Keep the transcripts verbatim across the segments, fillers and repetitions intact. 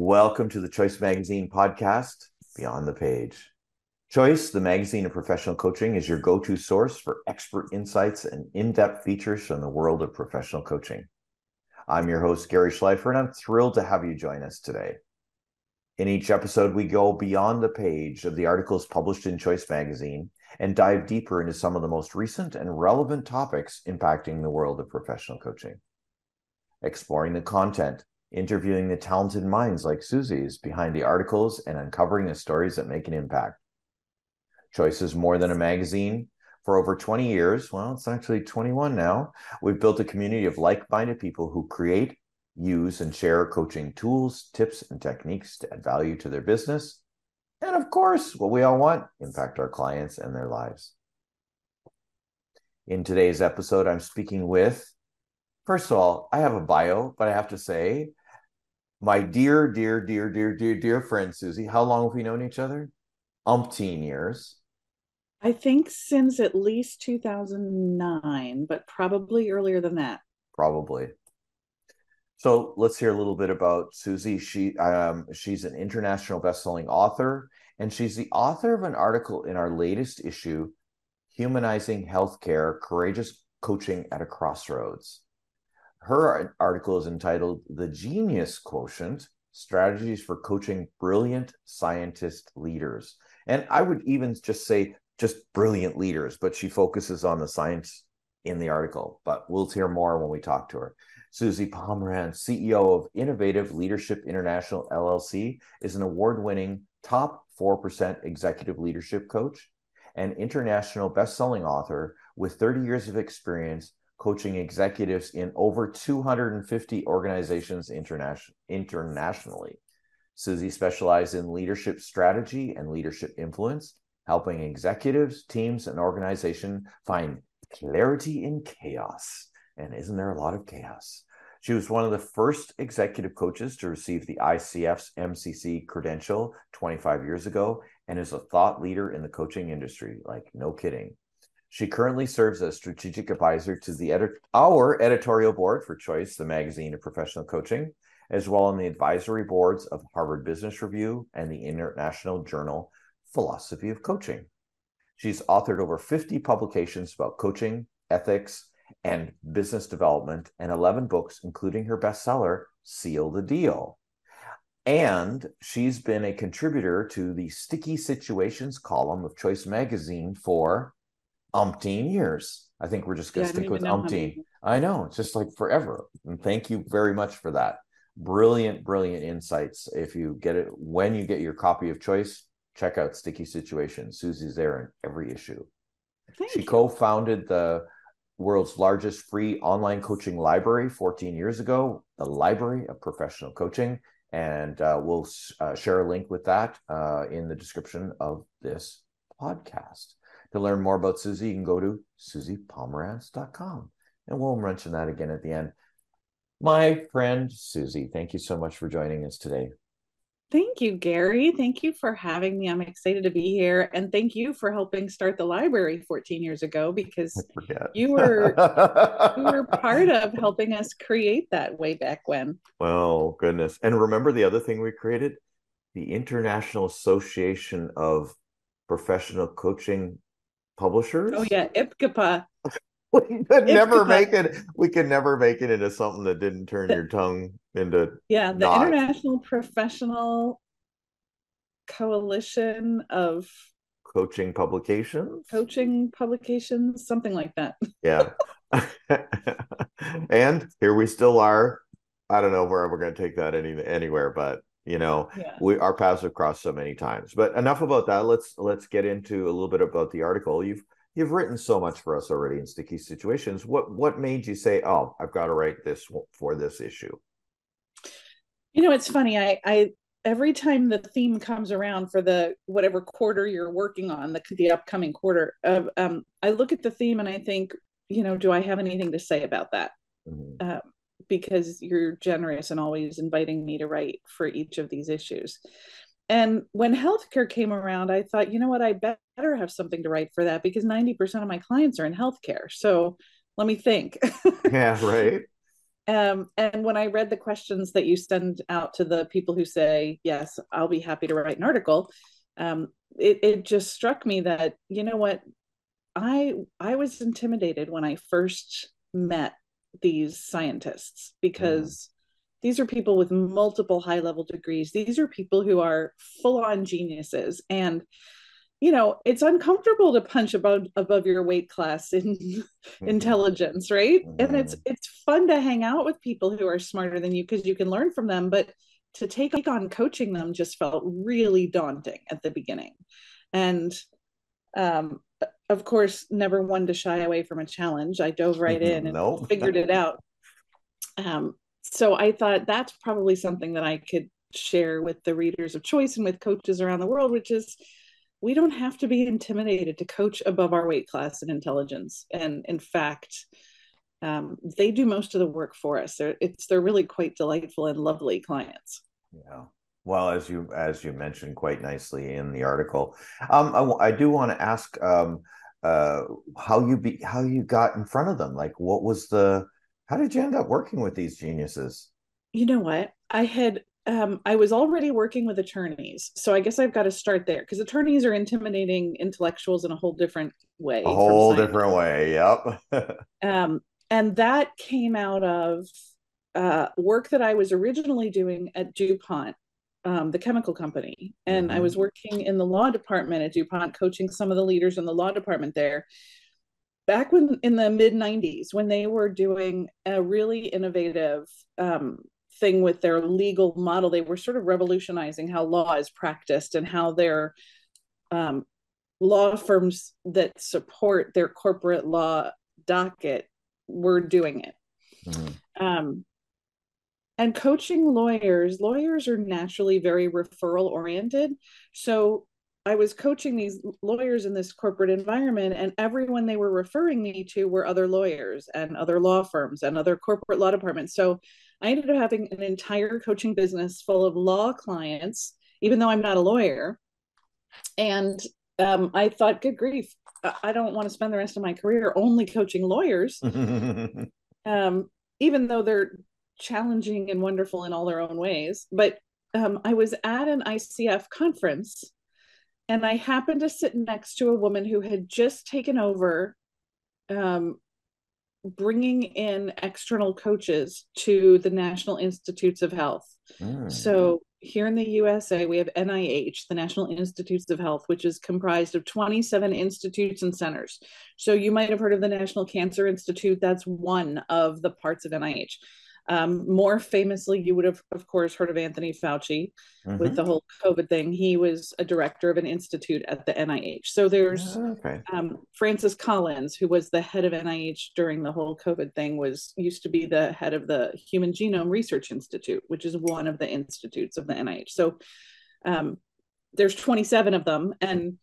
Welcome to the Choice Magazine podcast, Beyond the Page. Choice, the magazine of professional coaching, is your go-to source for expert insights and in-depth features from the world of professional coaching. I'm your host, Gary Schleifer, and I'm thrilled to have you join us today. In each episode, we go beyond the page of the articles published in Choice Magazine and dive deeper into some of the most recent and relevant topics impacting the world of professional coaching. Exploring the content, interviewing the talented minds like Susie's behind the articles, and uncovering the stories that make an impact. Choice is more than a magazine. For over twenty years, well, it's actually twenty-one now, we've built a community of like-minded people who create, use, and share coaching tools, tips, and techniques to add value to their business. And of course, what we all want, impact our clients and their lives. In today's episode, I'm speaking with, first of all, I have a bio, but I have to say, my dear, dear, dear, dear, dear, dear friend, Susie. How long have we known each other? Umpteen years. I think since at least two thousand nine, but probably earlier than that. Probably. So let's hear a little bit about Susie. She, um, she's an international best-selling author, and she's the author of an article in our latest issue, Humanizing Healthcare, Courageous Coaching at a Crossroads. Her article is entitled The Genius Quotient, Strategies for Coaching Brilliant Scientist Leaders. And I would even just say just brilliant leaders, but she focuses on the science in the article. But we'll hear more when we talk to her. Susie Pomerantz, C E O of Innovative Leadership International, L L C, is an award-winning top four percent executive leadership coach and international best-selling author with thirty years of experience coaching executives in over two hundred fifty organizations internation- internationally. Susie specializes in leadership strategy and leadership influence, helping executives, teams, and organizations find clarity in chaos. And isn't there a lot of chaos? She was one of the first executive coaches to receive the I C F's M C C credential twenty-five years ago and is a thought leader in the coaching industry. Like, no kidding. She currently serves as strategic advisor to the edit- our editorial board for Choice, the magazine of professional coaching, as well on the advisory boards of Harvard Business Review and the international journal Philosophy of Coaching. She's authored over fifty publications about coaching, ethics, and business development, and eleven books, including her bestseller, Seal the Deal. And she's been a contributor to the Sticky Situations column of Choice Magazine for umpteen years. I think we're just going to Yeah, stick with umpteen. I know, it's just like forever. And thank you very much for that. Brilliant, brilliant insights. If you get it, when you get your copy of Choice, check out Sticky Situations. Susie's there in every issue. Thank she you. co-founded the world's largest free online coaching library fourteen years ago, the Library of Professional Coaching. And uh, we'll uh, share a link with that uh, in the description of this podcast. To learn more about Susie, you can go to susie pomerantz dot com. And we'll mention that again at the end. My friend Susie, thank you so much for joining us today. Thank you, Gary. Thank you for having me. I'm excited to be here. And thank you for helping start the library fourteen years ago, because you were you were part of helping us create that way back when. Oh, goodness. And remember the other thing we created? The International Association of Professional Coaching Publishers. Oh yeah, I P C P A. We could never make it. We could never make it into something that didn't turn your tongue into. Yeah, the not. International Professional Coalition of Coaching Publications. Coaching Publications, something like that. Yeah. And here we still are. I don't know where we're going to take that any anywhere, but you know, yeah. we our paths have crossed so many times. But enough about that. Let's let's get into a little bit about the article. You've you've written so much for us already in Sticky Situations. What what made you say, "Oh, I've got to write this for this issue"? You know, it's funny. I I every time the theme comes around for the whatever quarter you're working on, the the upcoming quarter, uh, um, I look at the theme and I think, you know, do I have anything to say about that? Mm-hmm. Uh, because you're generous and always inviting me to write for each of these issues. And when healthcare came around, I thought, you know what, I better have something to write for that, because ninety percent of my clients are in healthcare. So let me think. Yeah, right. Um, and when I read the questions that you send out to the people who say, yes, I'll be happy to write an article, um, it, it just struck me that, you know what, I I was intimidated when I first met these scientists Mm. because these are people with multiple high level degrees. These are people who are full on geniuses. And you know, it's uncomfortable to punch above above your weight class in intelligence, right? And it's Mm. it's fun to hang out with people who are smarter than you because you can learn from them, but to take on coaching them just felt really daunting at the beginning. And um of course, never one to shy away from a challenge. I dove right in and Nope. figured it out. Um so I thought that's probably something that I could share with the readers of choice and with coaches around the world, which is we don't have to be intimidated to coach above our weight class in intelligence. And in fact, um, they do most of the work for us. They're, it's they're really quite delightful and lovely clients. Yeah. Well, as you as you mentioned quite nicely in the article, um, I, I do want to ask um, uh, how you be how you got in front of them. Like, what was the how did you end up working with these geniuses? You know what? I had um, I was already working with attorneys, so I guess I've got to start there because attorneys are intimidating intellectuals in a whole different A way from whole science. different way. Yep. Um, and that came out of uh, work that I was originally doing at DuPont, um, the chemical company. And I Hmm. was working in the law department at DuPont, coaching some of the leaders in the law department there. Back when in the mid nineties, when they were doing a really innovative um, thing with their legal model, they were sort of revolutionizing how law is practiced and how their um, law firms that support their corporate law docket were doing it. Hmm. Um, and coaching lawyers, lawyers are naturally very referral oriented. So I was coaching these lawyers in this corporate environment, and everyone they were referring me to were other lawyers and other law firms and other corporate law departments. So I ended up having an entire coaching business full of law clients, even though I'm not a lawyer. And um, I thought, good grief, I don't want to spend the rest of my career only coaching lawyers, um, even though they're challenging and wonderful in all their own ways. But um, I was at an I C F conference and I happened to sit next to a woman who had just taken over um, bringing in external coaches to the National Institutes of Health. Mm. So here in the U S A, we have N I H, the National Institutes of Health, which is comprised of twenty-seven institutes and centers. So you might have heard of the National Cancer Institute. That's one of the parts of N I H. Um, more famously, you would have, of course, heard of Anthony Fauci with Hmm. the whole COVID thing. He was a director of an institute at the N I H. So there's Okay. um, Francis Collins, who was the head of N I H during the whole COVID thing, was used to be the head of the Human Genome Research Institute, which is one of the institutes of the N I H. So um, there's twenty-seven of them, and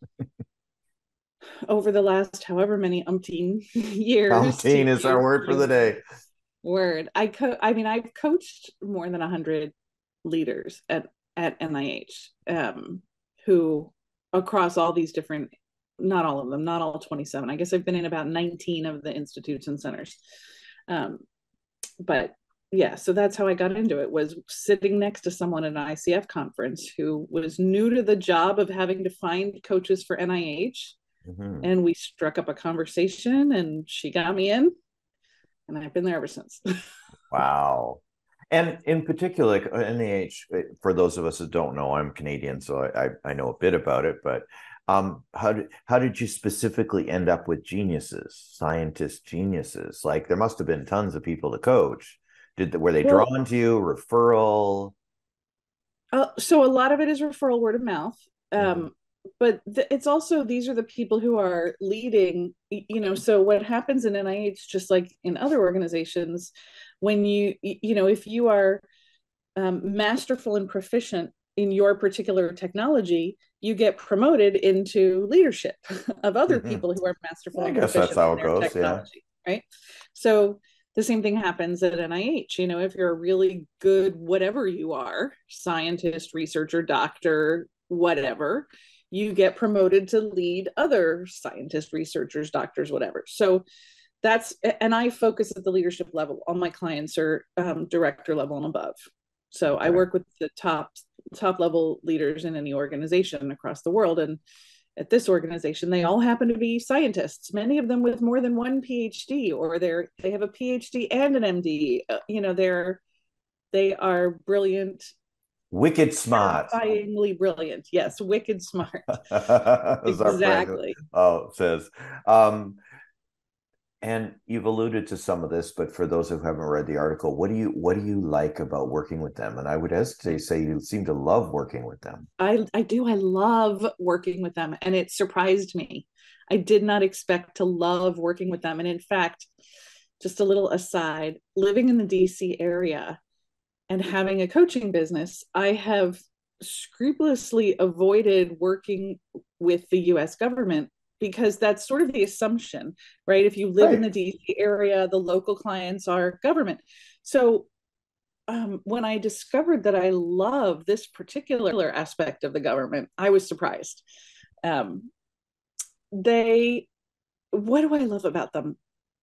over the last however many umpteen years, Poutine to is our use word for the day. word, I co- I mean, I've coached more than a hundred leaders at at N I H, um, who across all these different, not all of them, not all twenty-seven. I guess I've been in about nineteen of the institutes and centers. Um, but yeah, so that's how I got into it, was sitting next to someone at an I C F conference who was new to the job of having to find coaches for N I H. Hmm. And we struck up a conversation and she got me in, and I've been there ever since. Wow. And in particular, like uh, N I H, uh, for those of us that don't know, I'm Canadian, so I, I, I know a bit about it, but um, how did how did you specifically end up with geniuses, scientist geniuses? Like there must have been tons of people to coach. Did were they Well, drawn to you, referral? uh, so a lot of it is referral, word of mouth. Mhm. Um, but th- it's also, these are the people who are leading, you know, so what happens in N I H, just like in other organizations, when you, you know, if you are um, masterful and proficient in your particular technology, you get promoted into leadership of other people who are masterful I and guess that's proficient how in it their goes. Yeah. technology, right? So the same thing happens at N I H. You know, if you're a really good, whatever you are, scientist, researcher, doctor, whatever, you get promoted to lead other scientists, researchers, doctors, whatever. So that's, and I focus at the leadership level. All my clients are um, director level and above. So I Okay. work with the top top level leaders in any organization across the world. And at this organization, they all happen to be scientists, many of them with more than one PhD, or they're they have a PhD and an M D. Uh, you know, they're they are brilliant, Wicked smart. terrifyingly brilliant. Yes, wicked smart. As our friend Exactly. oh, says. Um, and you've alluded to some of this, but for those who haven't read the article, what do you what do you like about working with them? And I would hesitate to say you seem to love working with them. I I do. I love working with them, and it surprised me. I did not expect to love working with them. And in fact, just a little aside, living in the D C area and having a coaching business, I have scrupulously avoided working with the U S government because that's sort of the assumption, right? If you live Right. in the D C area, the local clients are government. So um, when I discovered that I love this particular aspect of the government, I was surprised. Um, they, what do I love about them?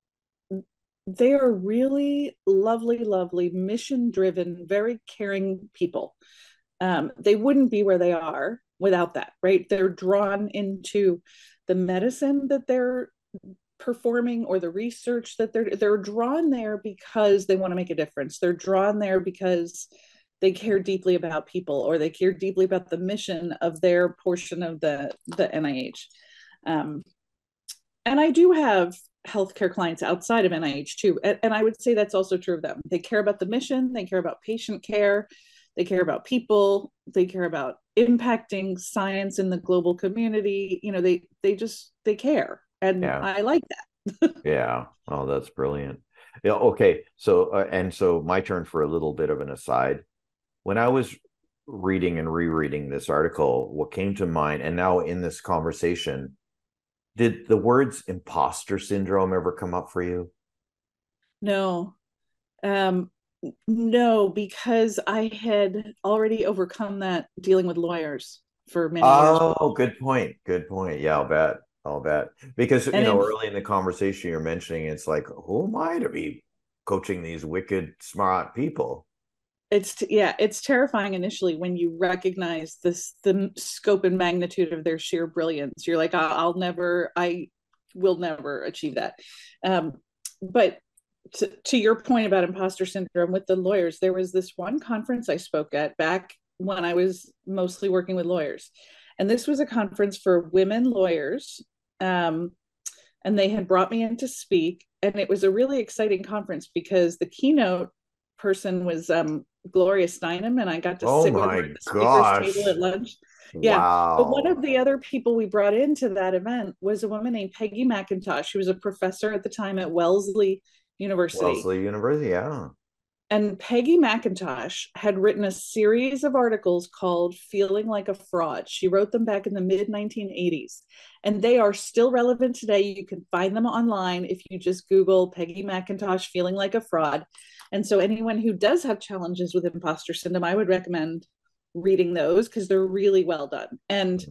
They are really lovely, lovely, mission driven, very caring people. Um, they wouldn't be where they are without that, right? They're drawn into the medicine that they're performing or the research that they're they're drawn there because they want to make a difference. They're drawn there because they care deeply about people, or they care deeply about the mission of their portion of the the N I H. Um, and I do have healthcare clients outside of N I H too, and, and I would say that's also true of them. They care about the mission, they care about patient care, they care about people, they care about impacting science in the global community. You know, they they just they care, and Yeah. I like that. Yeah. Oh, that's brilliant. Yeah. Okay. So, uh, and so my turn for a little bit of an aside. When I was reading and rereading this article, what came to mind, and now in this conversation, did the words imposter syndrome ever come up for you? No, um, no, because I had already overcome that dealing with lawyers for many years Oh, before. good point. Good point. Yeah, I'll bet. I'll bet. Because, you And know, in early in the conversation, you're mentioning it's like, who am I to be coaching these wicked, smart people? it's yeah, it's terrifying initially when you recognize this the scope and magnitude of their sheer brilliance. You're like, I'll, I'll never, I will never achieve that. Um, but to, to your point about imposter syndrome with the lawyers, there was this one conference I spoke at back when I was mostly working with lawyers. And this was a conference for women lawyers. Um, and they had brought me in to speak. And it was a really exciting conference because the keynote person was um, Gloria Steinem, and I got to Oh sit with her at my the speaker's table gosh. at lunch. Yeah. But one Wow. of the other people we brought into that event was a woman named Peggy McIntosh. She was a professor at the time at Wellesley University. Wellesley University, yeah. And Peggy McIntosh had written a series of articles called Feeling Like a Fraud. She wrote them back in the mid nineteen eighties, and they are still relevant today. You can find them online if you just Google Peggy McIntosh Feeling Like a Fraud. And so, anyone who does have challenges with imposter syndrome, I would recommend reading those because they're really well done. And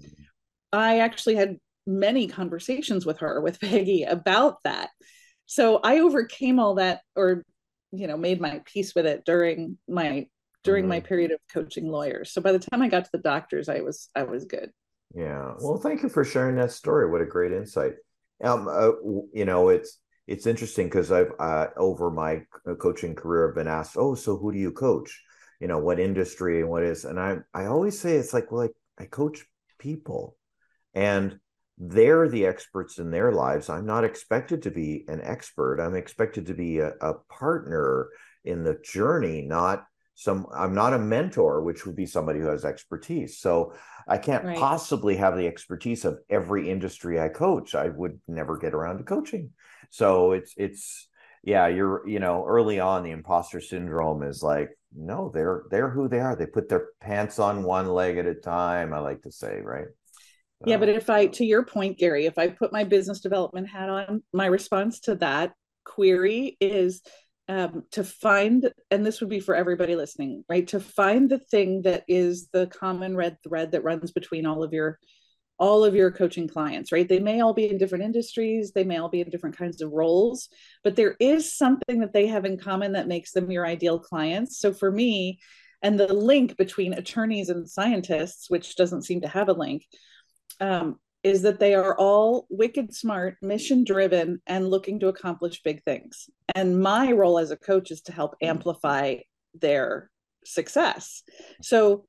I actually had many conversations with her, with Peggy, about that. So I overcame all that, or you know, made my peace with it during my during my Mm-hmm. period of coaching lawyers. So by the time I got to the doctors, I was I was good. Yeah. Well, thank you for sharing that story. What a great insight. Um, uh, you know, it's it's interesting because I've uh, over my coaching career, I've been asked, "Oh, so who do you coach? You know, what industry and what is?" And I I always say it's like, well, I, I coach people, and they're the experts in their lives. I'm not expected to be an expert. I'm expected to be a, a partner in the journey, not some, I'm not a mentor, which would be somebody who has expertise. So I can't Right. possibly have the expertise of every industry I coach. I would never get around to coaching. So it's, it's, yeah, you're, you know, early on, the imposter syndrome is like, no, they're, they're who they are. They put their pants on one leg at a time, I like to say, right? Yeah, but So, if I, to your point, Gary, if I put my business development hat on, my response to that query is um, to find, and this would be for everybody listening, right? To find the thing that is the common red thread that runs between all of your all of your coaching clients, right? They may all be in different industries, they may all be in different kinds of roles, but there is something that they have in common that makes them your ideal clients. So for me, and the link between attorneys and scientists, which doesn't seem to have a link, um, is that they are all wicked smart, mission driven, and looking to accomplish big things. And my role as a coach is to help amplify their success. So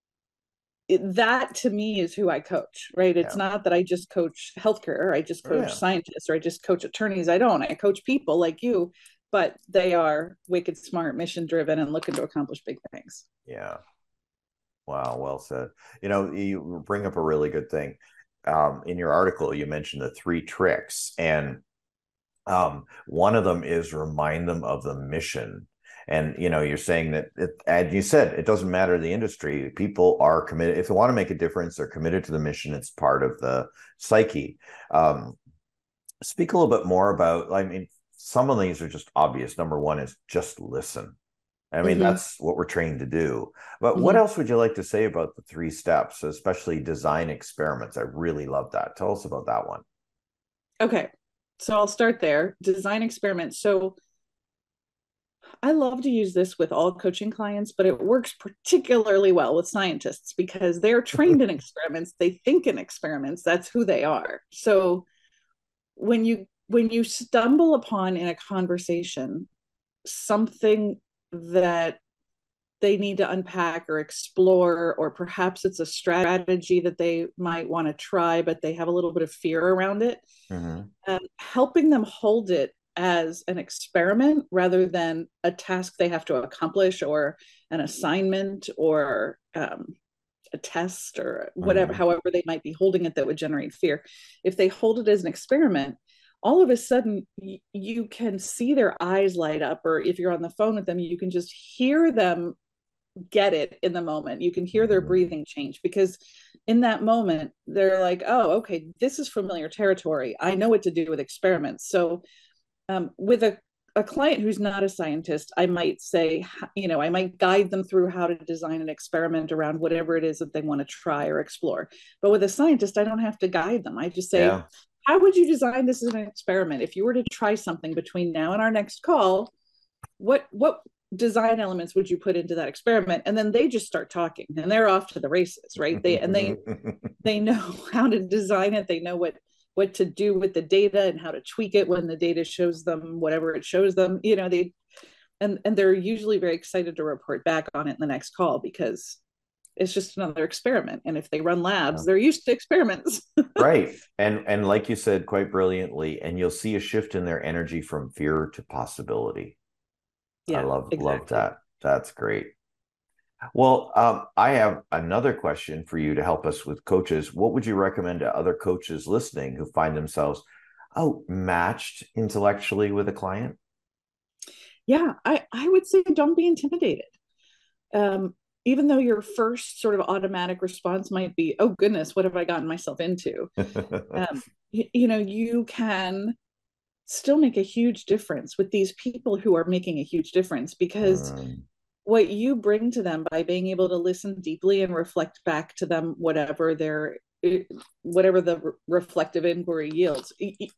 it, that to me is who I coach, right? It's yeah. not that I just coach healthcare, or I just coach yeah. scientists, or I just coach attorneys. I don't. I coach people like you, but they are wicked smart, mission driven, and looking to accomplish big things. Yeah. Wow. Well said. You know, you bring up a really good thing. Um, in your article, you mentioned the three tricks, and um, one of them is remind them of the mission. And, you know, you're saying that, it, and you said, it doesn't matter the industry. People are committed. If they want to make a difference, they're committed to the mission. It's part of the psyche. Um, speak a little bit more about, I mean, some of these are just obvious. Number one is just listen. I mean, mm-hmm. that's what we're trained to do. But mm-hmm. what else would you like to say about the three steps, especially design experiments? I really love that. Tell us about that one. Okay. So I'll start there. Design experiments. So I love to use this with all coaching clients, but it works particularly well with scientists because they're trained in experiments. They think in experiments. That's who they are. So when you when you stumble upon in a conversation something that they need to unpack or explore, or perhaps it's a strategy that they might want to try, but they have a little bit of fear around it, mm-hmm. um, helping them hold it as an experiment rather than a task they have to accomplish, or an assignment, or um, a test, or whatever, mm-hmm. however they might be holding it that would generate fear. If they hold it as an experiment, all of a sudden y- you can see their eyes light up, or if you're on the phone with them, you can just hear them get it in the moment. You can hear their breathing change, because in that moment they're like, oh, okay, this is familiar territory. I know what to do with experiments. So um, with a, a client who's not a scientist, I might say, you know, I might guide them through how to design an experiment around whatever it is that they want to try or explore. But with a scientist, I don't have to guide them. I just say, yeah. how would you design this as an experiment? If you were to try something between now and our next call, what what design elements would you put into that experiment? And then they just start talking, and they're off to the races, right? They and they they know how to design it. They know what what to do with the data and how to tweak it when the data shows them whatever it shows them. You know, they and and they're usually very excited to report back on it in the next call, because it's just another experiment. And if they run labs, yeah. they're used to experiments. Right. And and like you said quite brilliantly, and you'll see a shift in their energy from fear to possibility. Yeah, I love exactly. love that. That's great. Well, um, I have another question for you to help us with coaches. What would you recommend to other coaches listening who find themselves outmatched intellectually with a client? Yeah, I, I would say don't be intimidated. Um, even though your first sort of automatic response might be, oh goodness, what have I gotten myself into? um, you, you know, you can still make a huge difference with these people who are making a huge difference, because um, what you bring to them by being able to listen deeply and reflect back to them whatever their whatever the re- reflective inquiry yields,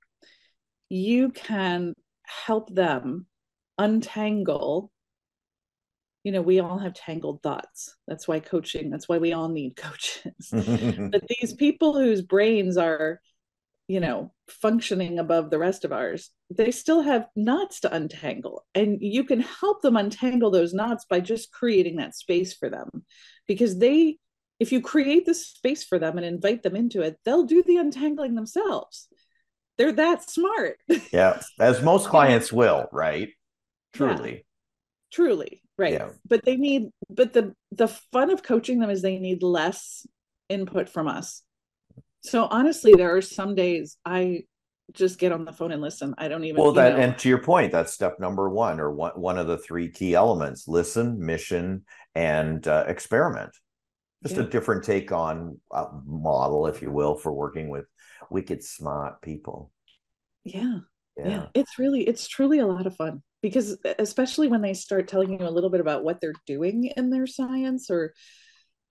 you can help them untangle. You know, we all have tangled thoughts. That's why coaching, that's why we all need coaches. But these people whose brains are, you know, functioning above the rest of ours, they still have knots to untangle. And you can help them untangle those knots by just creating that space for them. Because they, if you create the space for them and invite them into it, they'll do the untangling themselves. They're that smart. Yeah. As most clients will, right? Truly. Yeah. Truly. Right. Yeah. But they need, but the, the fun of coaching them is they need less input from us. So honestly, there are some days I just get on the phone and listen. I don't even. Well, that, you know. And to your point, that's step number one, or one, one of the three key elements: listen, mission, and uh, experiment. Just yeah. a different take on a model, if you will, for working with wicked smart people. Yeah. yeah. Yeah. It's really, it's truly a lot of fun, because especially when they start telling you a little bit about what they're doing in their science, or,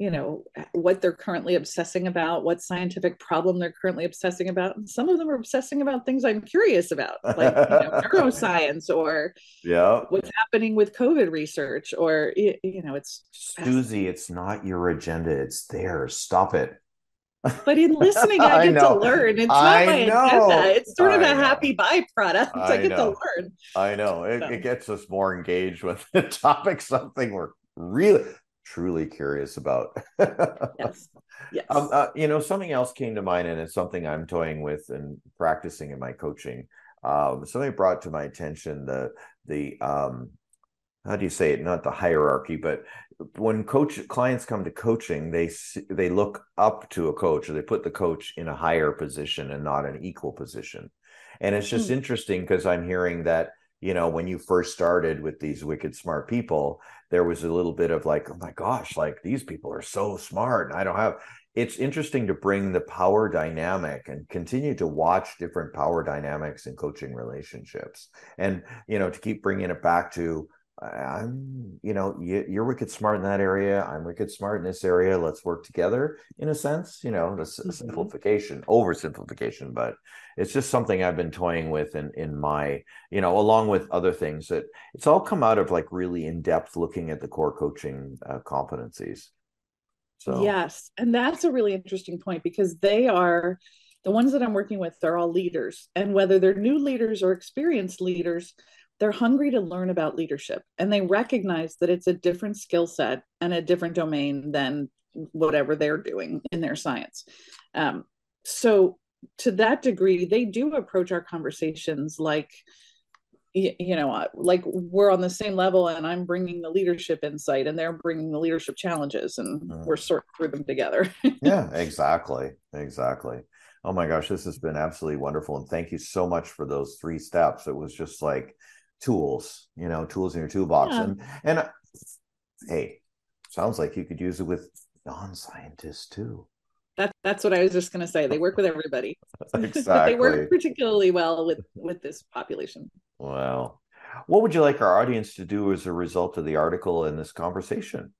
you know, what they're currently obsessing about, what scientific problem they're currently obsessing about. And some of them are obsessing about things I'm curious about, like, you know, neuroscience, or Yeah. what's happening with COVID research, or, you know, it's Susie, it's not your agenda. It's theirs. Stop it. But in listening, I I get to know. learn. It's not I my know. agenda. It's sort of I a know. happy byproduct. I, I get know. to learn. I know. It, So. it gets us more engaged with the topic, something we're really, truly curious about. Yes. Yes. Um, uh, you know, something else came to mind, and it's something I'm toying with and practicing in my coaching. Um, something brought to my attention the the um, how do you say it? Not the hierarchy, but when coach clients come to coaching, they they look up to a coach, or they put the coach in a higher position and not an equal position. And it's just mm. interesting, because I'm hearing that, you know, when you first started with these wicked smart people, there was a little bit of like, oh my gosh, like these people are so smart, and I don't have. It's interesting to bring the power dynamic and continue to watch different power dynamics in coaching relationships, and, you know, to keep bringing it back to, I'm, you know, you're wicked smart in that area. I'm wicked smart in this area. Let's work together, in a sense, you know, the mm-hmm. simplification, oversimplification, but it's just something I've been toying with in, in my, you know, along with other things, that it's all come out of like really in-depth looking at the core coaching uh, competencies. So, yes. And that's a really interesting point, because they are the ones that I'm working with. They're all leaders, and whether they're new leaders or experienced leaders, they're hungry to learn about leadership, and they recognize that it's a different skill set and a different domain than whatever they're doing in their science. Um, so to that degree, they do approach our conversations like, you, you know, like we're on the same level, and I'm bringing the leadership insight and they're bringing the leadership challenges, and mm. we're sorting through them together. Yeah, exactly. Exactly. Oh my gosh, this has been absolutely wonderful. And thank you so much for those three steps. It was just like tools, you know, tools in your toolbox. Yeah. And, and uh, hey, sounds like you could use it with non-scientists too. That, that's what I was just going to say. They work with everybody. Exactly. But they work particularly well with, with this population. Well, what would you like our audience to do as a result of the article and this conversation?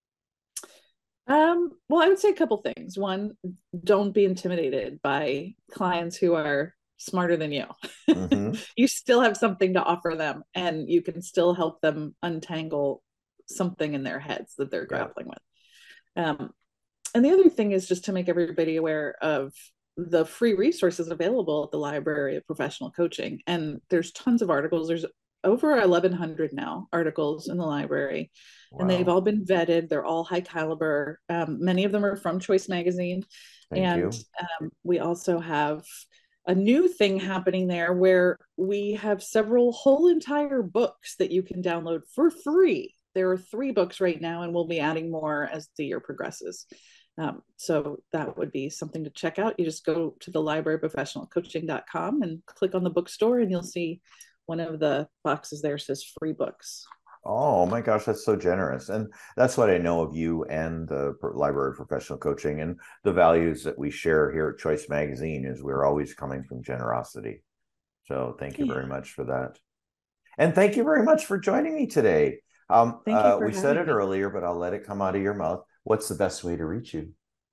Um, well, I would say a couple things. One, don't be intimidated by clients who are smarter than you. Mm-hmm. You still have something to offer them, and you can still help them untangle something in their heads that they're yeah. grappling with. Um, and the other thing is just to make everybody aware of the free resources available at the Library of Professional Coaching. And there's tons of articles. There's over eleven hundred now articles in the library. Wow. And they've all been vetted. They're all high caliber. Um, many of them are from Choice Magazine. Thank and um, we also have a new thing happening there where we have several whole entire books that you can download for free. There are three books right now, and we'll be adding more as the year progresses. Um, so that would be something to check out. You just go to the library professional coaching dot com and click on the bookstore, and you'll see one of the boxes there says free books. Oh my gosh, that's so generous. And that's what I know of you and the Library of Professional Coaching, and the values that we share here at Choice Magazine is we're always coming from generosity. So thank you yeah. very much for that. And thank you very much for joining me today. Um, thank you uh, for we said it me. earlier, but I'll let it come out of your mouth. What's the best way to reach you?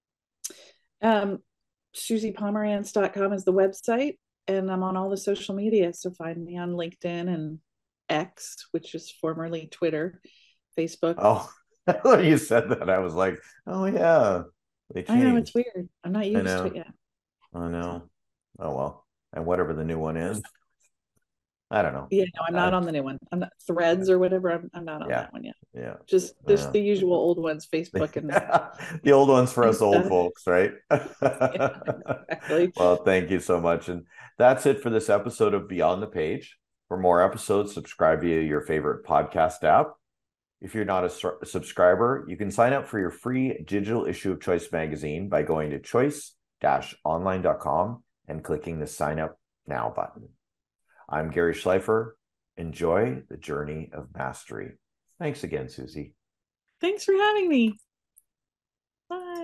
Um, Susie Pomerantz dot com is the website, and I'm on all the social media. So find me on LinkedIn and X, which is formerly Twitter, Facebook. Oh, when you said that, I was like, oh yeah. I know, it's weird. I'm not used to it yet. I know. Oh well. And whatever the new one is. I don't know. Yeah, no, I'm not uh, on the new one. I'm not Threads or whatever. I'm, I'm not on yeah, that one yet. Yeah. Just just yeah. the usual old ones, Facebook and the old ones for us old folks, right? Yeah, exactly. Well, thank you so much. And that's it for this episode of Beyond the Page. For more episodes, subscribe via your favorite podcast app. If you're not a, su- a subscriber, you can sign up for your free digital issue of Choice Magazine by going to choice dash online dot com and clicking the sign up now button. I'm Gary Schleifer. Enjoy the journey of mastery. Thanks again, Susie. Thanks for having me. Bye.